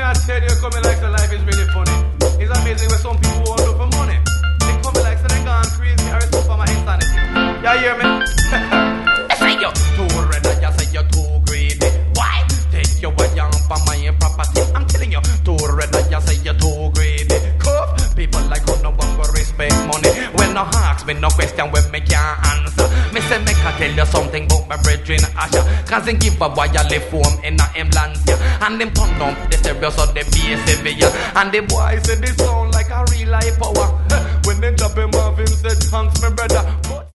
I tell you, coming like the life is really funny. It's amazing what some people want to do for money. They come like so they gone crazy. I respect for my insanity. You hear me? I say you're too red, I say you're too greedy. Why? Take your way on for my property. I'm telling you, too red, I say you're too greedy. Cuff, people like who no one will respect money. When no ask me no question when me can't answer. Me say me can tell you something about my brethren Asha. Cause they give a wireless phone in a ambulance. And them turn down the stereo so they be severe. And the boy say they sound like a real life power. When they drop him off him say thanks my brother.